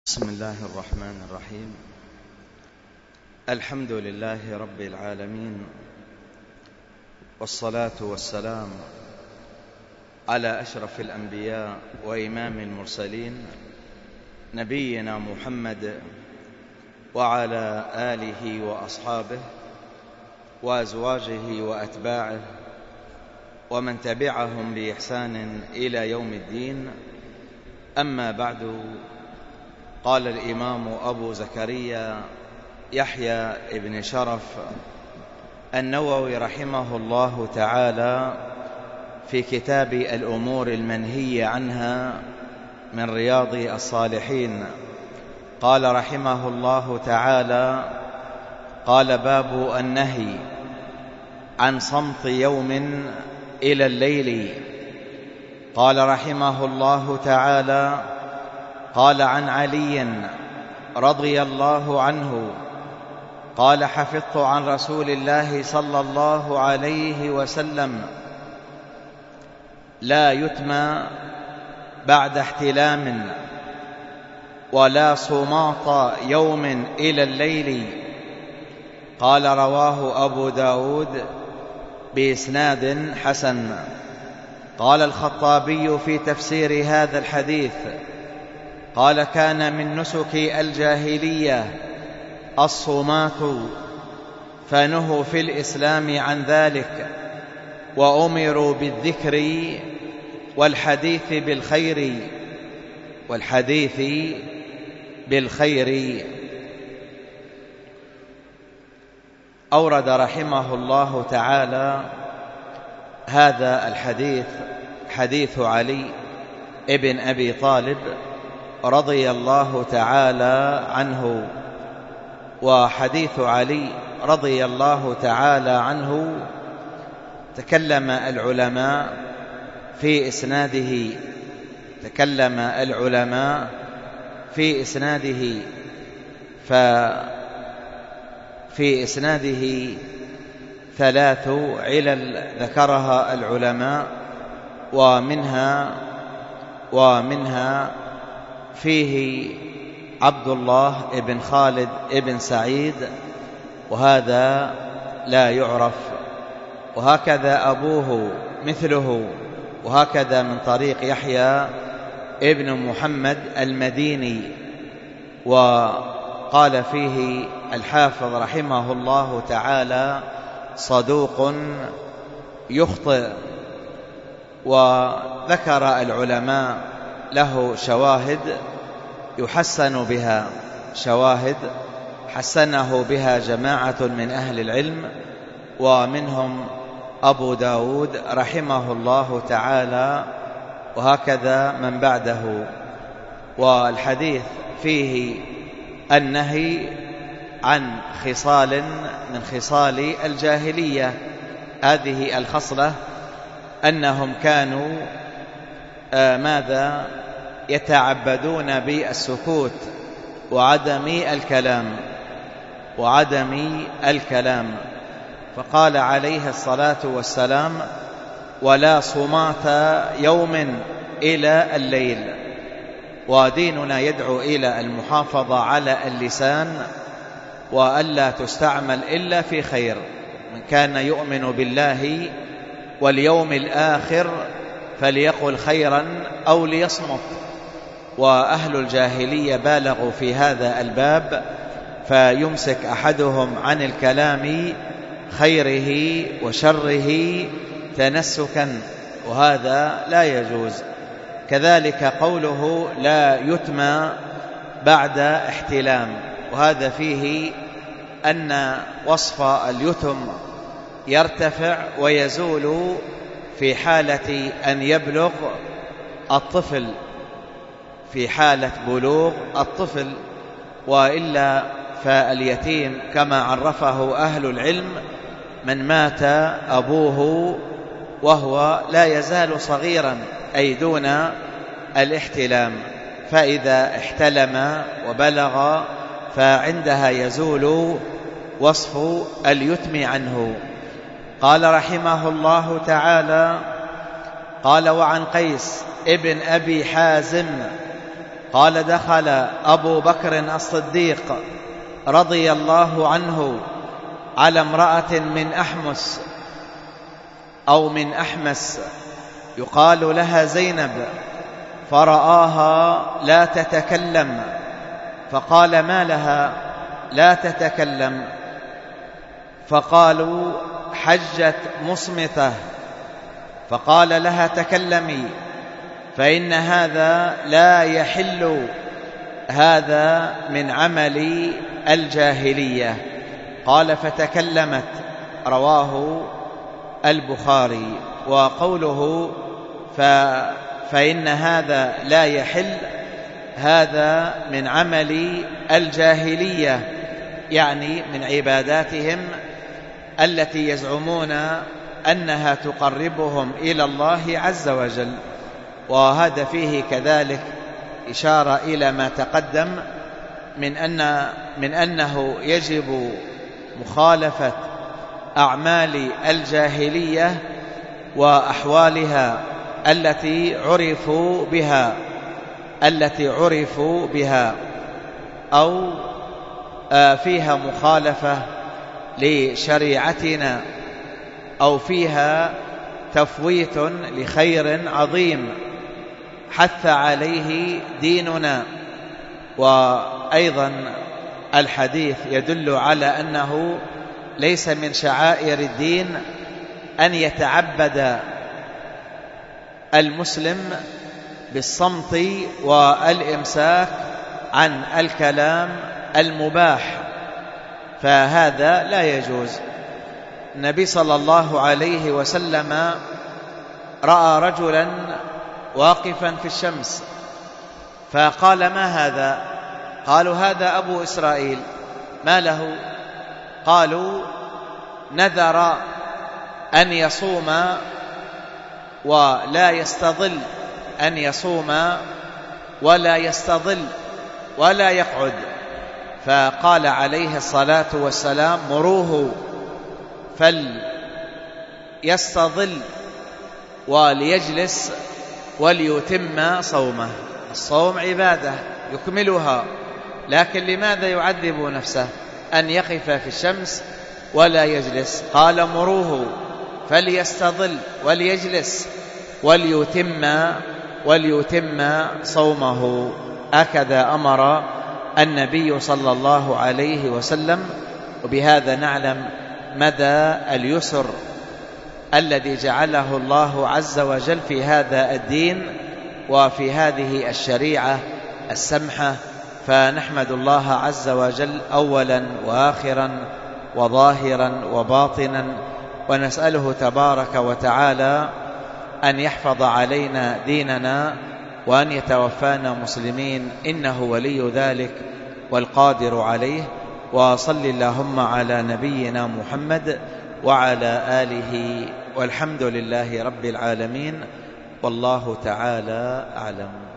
بسم الله الرحمن الرحيم. الحمد لله رب العالمين، والصلاة والسلام على أشرف الأنبياء وإمام المرسلين نبينا محمد وعلى آله وأصحابه وأزواجه وأتباعه ومن تبعهم بإحسان إلى يوم الدين. أما بعد، قال الإمام أبو زكريا يحيى بن شرف النووي رحمه الله تعالى في كتاب الأمور المنهي عنها من رياض الصالحين، قال رحمه الله تعالى: قال: باب النهي عن صمت يوم إلى الليل. قال رحمه الله تعالى: قال عن علي رضي الله عنه قال: حفظت عن رسول الله صلى الله عليه وسلم: لا يتمى بعد احتلام، ولا صماط يوم إلى الليل. قال: رواه أبو داود بإسناد حسن. قال الخطابي في تفسير هذا الحديث: قال: كان من نسك الجاهلية الصمات، فنهوا في الإسلام عن ذلك، وأمروا بالذكر والحديث بالخير. أورد رحمه الله تعالى هذا الحديث، حديث علي ابن أبي طالب رضي الله تعالى عنه. وحديث علي رضي الله تعالى عنه تكلم العلماء في إسناده، ففي إسناده 3 علل ذكرها العلماء، ومنها فيه عبد الله بن خالد بن سعيد، وهذا لا يعرف، وهكذا أبوه مثله، وهكذا من طريق يحيى ابن محمد المديني. وقال فيه الحافظ رحمه الله تعالى: صدوق يخطئ. وذكر العلماء له شواهد حسنه بها جماعة من أهل العلم، ومنهم أبو داود رحمه الله تعالى، وهكذا من بعده. والحديث فيه النهي عن خصال من خصال الجاهلية. هذه الخصلة أنهم كانوا يتعبدون بالسكوت وعدم الكلام. فقال عليه الصلاة والسلام: ولا صمات يوم إلى الليل. وديننا يدعو إلى المحافظة على اللسان، وألا تستعمل إلا في خير. من كان يؤمن بالله واليوم الآخر فليقل خيرا أو ليصمت. وأهل الجاهلية بالغوا في هذا الباب، فيمسك أحدهم عن الكلام خيره وشره تنسكا، وهذا لا يجوز. كذلك قوله: لا يتمى بعد احتلام، وهذا فيه أن وصف اليتم يرتفع ويزول في حالة أن يبلغ الطفل، في حالة بلوغ الطفل، وإلا فاليتيم كما عرفه أهل العلم: من مات أبوه وهو لا يزال صغيرا، أي دون الاحتلام، فإذا احتلم وبلغ فعندها يزول وصف اليتم عنه. قال رحمه الله تعالى: قال: وعن قيس ابن أبي حازم قال: دخل أبو بكر الصديق رضي الله عنه على امرأة من أحمس أو من أحمس يقال لها زينب، فرآها لا تتكلم، فقال: ما لها لا تتكلم؟ فقالوا: حجت مصمتة. فقال لها: تكلمي، فإن هذا لا يحل، هذا من عمل الجاهلية. قال: فتكلمت. رواه البخاري. وقوله فإن هذا لا يحل، هذا من عمل الجاهلية، يعني من عباداتهم التي يزعمون أنها تقربهم إلى الله عز وجل. وهذا فيه كذلك إشارة إلى ما تقدم من أنه يجب مخالفة أعمال الجاهلية وأحوالها التي عرفوا بها أو فيها مخالفة لشريعتنا أو فيها تفويت لخير عظيم حث عليه ديننا. وأيضا الحديث يدل على أنه ليس من شعائر الدين أن يتعبد المسلم بالصمت والإمساك عن الكلام المباح، فهذا لا يجوز. النبي صلى الله عليه وسلم رأى رجلا واقفا في الشمس فقال: ما هذا؟ قالوا: هذا أبو إسرائيل. ما له؟ قالوا: نذر أن يصوم ولا يستظل، أن يصوم ولا يستظل ولا يقعد. فقال عليه الصلاة والسلام: مروه فليستظل وليجلس وليتم صومه. الصوم عبادة يكملها، لكن لماذا يعذب نفسه أن يقف في الشمس ولا يجلس؟ قال: مروه فليستظل وليجلس وليتم صومه. هكذا أمر النبي صلى الله عليه وسلم. وبهذا نعلم مدى اليسر الذي جعله الله عز وجل في هذا الدين وفي هذه الشريعة السمحة. فنحمد الله عز وجل أولا وآخرا وظاهرا وباطنا، ونسأله تبارك وتعالى أن يحفظ علينا ديننا وأن يتوفانا مسلمين، إنه ولي ذلك والقادر عليه. وصل اللهم على نبينا محمد وعلى آله، والحمد لله رب العالمين، والله تعالى أعلم.